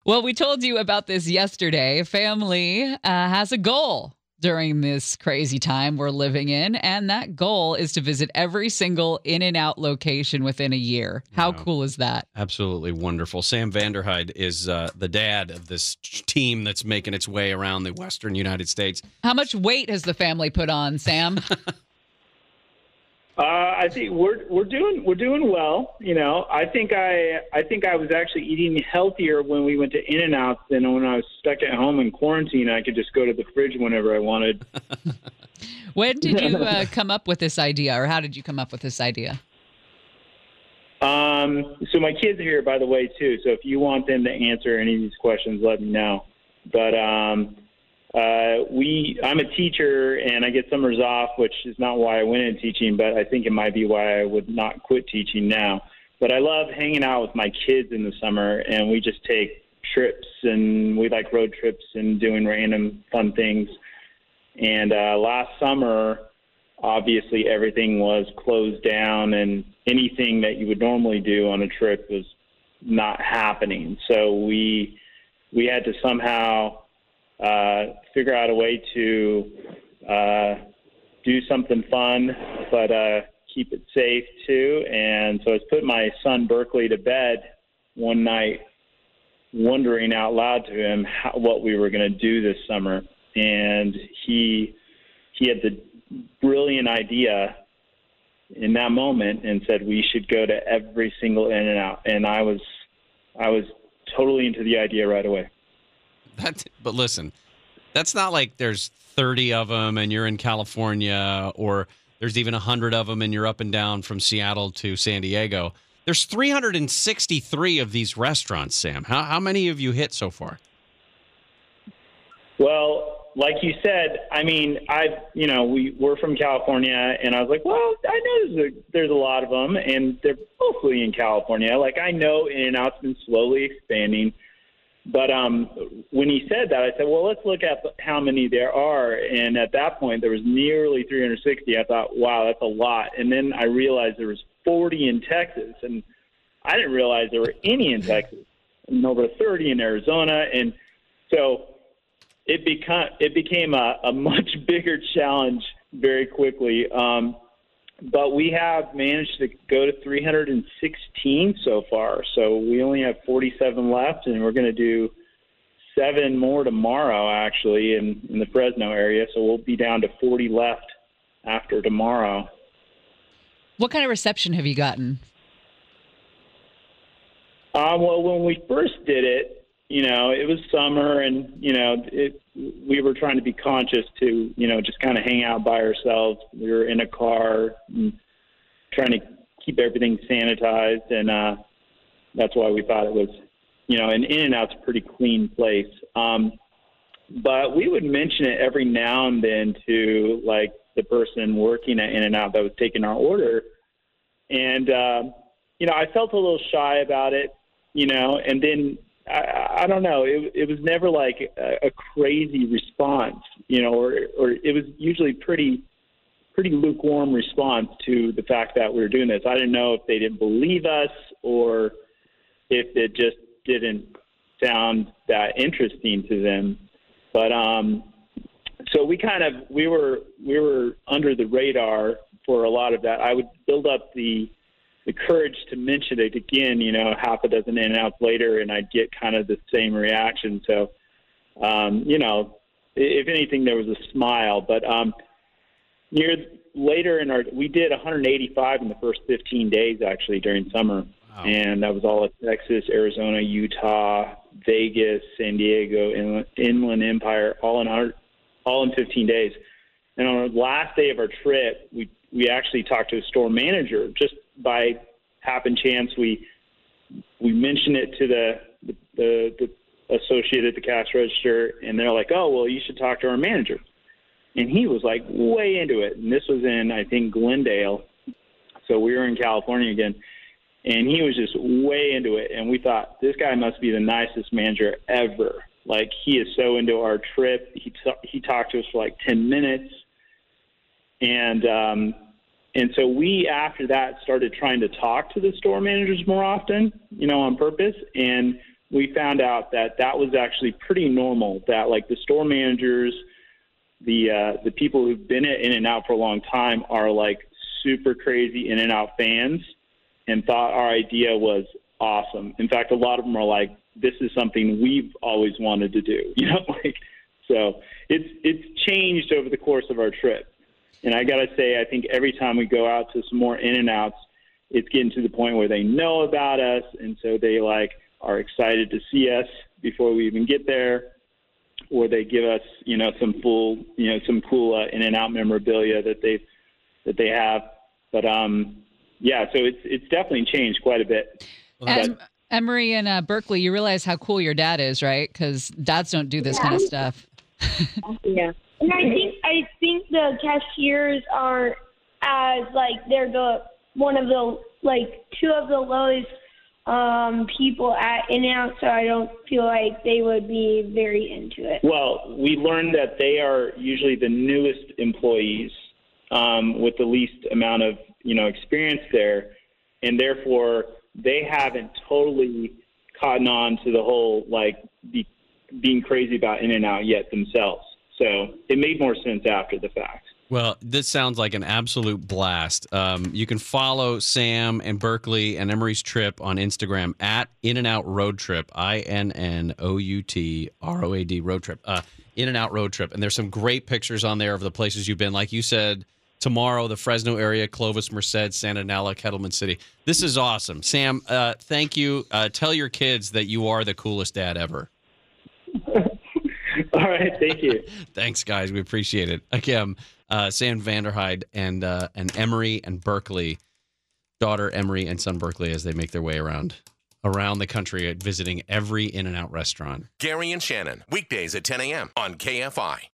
Well, we told you about this yesterday. Family has a goal during this crazy time we're living in, and that goal is to visit every single In-N-Out location within a year. How Wow. cool is that? Absolutely wonderful. Sam Vanderhyde is the dad of this team that's making its way around the western United States. How much weight has the family put on, Sam? I think we're doing well. You know, I think I was actually eating healthier when we went to In-N-Out than when I was stuck at home in quarantine. I could just go to the fridge whenever I wanted. When did you come up with this idea, or how did you come up with this idea? So my kids are here, by the way, too. So if you want them to answer any of these questions, let me know. But I'm a teacher, and I get summers off, which is not why I went into teaching, but I think it might be why I would not quit teaching now. But I love hanging out with my kids in the summer, and we just take trips, and we like road trips and doing random fun things. And last summer, obviously everything was closed down, and anything that you would normally do on a trip was not happening. So we had to somehow figure out a way to do something fun, but keep it safe too. And so I was putting my son Berkeley to bed one night, wondering out loud to him what we were going to do this summer. And he had the brilliant idea in that moment and said we should go to every single In-N-Out. And I was totally into the idea right away. But listen, that's not like there's 30 of them and you're in California, or there's even 100 of them and you're up and down from Seattle to San Diego. There's 363 of these restaurants, Sam. How many have you hit so far? Well, like you said, I mean, we're from California, and I was like, well, I know there's a lot of them, and they're mostly in California. Like, I know In-N-Out's been slowly expanding. But when he said that, I said, well, let's look at how many there are. And at that point, there was nearly 360. I thought, wow, that's a lot. And then I realized there was 40 in Texas. And I didn't realize there were any in Texas, and over 30 in Arizona. And so it became a much bigger challenge very quickly. But we have managed to go to 316 so far. So we only have 47 left, and we're going to do 7 more tomorrow, actually, in the Fresno area. So we'll be down to 40 left after tomorrow. What kind of reception have you gotten? Well, when we first did it, it was summer, and, we were trying to be conscious to, just kind of hang out by ourselves. We were in a car and trying to keep everything sanitized, and that's why we thought it was, and In-N-Out's a pretty clean place. But we would mention it every now and then to, like, the person working at In-N-Out that was taking our order. And, I felt a little shy about it, and then I don't know. It was never like a crazy response, or it was usually pretty lukewarm response to the fact that we were doing this. I didn't know if they didn't believe us or if it just didn't sound that interesting to them. But so we were under the radar for a lot of that. I would build up the courage to mention it again, half a dozen In-N-Outs later, and I'd get kind of the same reaction. So, if anything, there was a smile. But later we did 185 in the first 15 days, actually, during summer. Wow. And that was all at Texas, Arizona, Utah, Vegas, San Diego, Inland Empire, all in 15 days. And on the last day of our trip, we actually talked to a store manager. Just by happen chance, we mentioned it to the associate at the cash register, and they're like, oh, well, you should talk to our manager. And he was like way into it. And this was in, I think, Glendale. So we were in California again. And he was just way into it. And we thought, this guy must be the nicest manager ever. Like, he is so into our trip. He talked to us for like 10 minutes. And so we, after that, started trying to talk to the store managers more often, on purpose. And we found out that that was actually pretty normal, that like the store managers, the people who've been at In-N-Out for a long time are like super crazy In-N-Out fans and thought our idea was awesome. In fact, a lot of them are like, this is something we've always wanted to do, you know, like, so it's changed over the course of our trip. And I got to say, I think every time we go out to some more In-N-Outs, it's getting to the point where they know about us. And so they like are excited to see us before we even get there, or they give us, you know, some cool In-N-Out memorabilia that they have. But yeah, so it's definitely changed quite a bit. Emery and Berkeley, you realize how cool your dad is, right? Because dads don't do this kind of stuff. Yeah, and I think the cashiers are they're one of the two of the lowest people at In-N-Out, so I don't feel like they would be very into it. Well, we learned that they are usually the newest employees with the least amount of experience there, and therefore they haven't totally cottoned on to the whole being crazy about In-N-Out yet themselves. So it made more sense after the fact. Well, this sounds like an absolute blast. You can follow Sam and Berkeley and Emery's trip on Instagram at In-N-Out Road Trip, INNOUTROAD Road Trip, In-N-Out Road Trip. And there's some great pictures on there of the places you've been. Like you said, tomorrow, the Fresno area, Clovis, Merced, Santa Nala, Kettleman City. This is awesome. Sam, thank you. Tell your kids that you are the coolest dad ever. All right, thank you. Thanks, guys. We appreciate it. Again, Sam Vanderhyde and Emery and Berkeley, daughter Emery and son Berkeley, as they make their way around the country visiting every In-N-Out restaurant. Gary and Shannon, weekdays at 10 a.m. on KFI.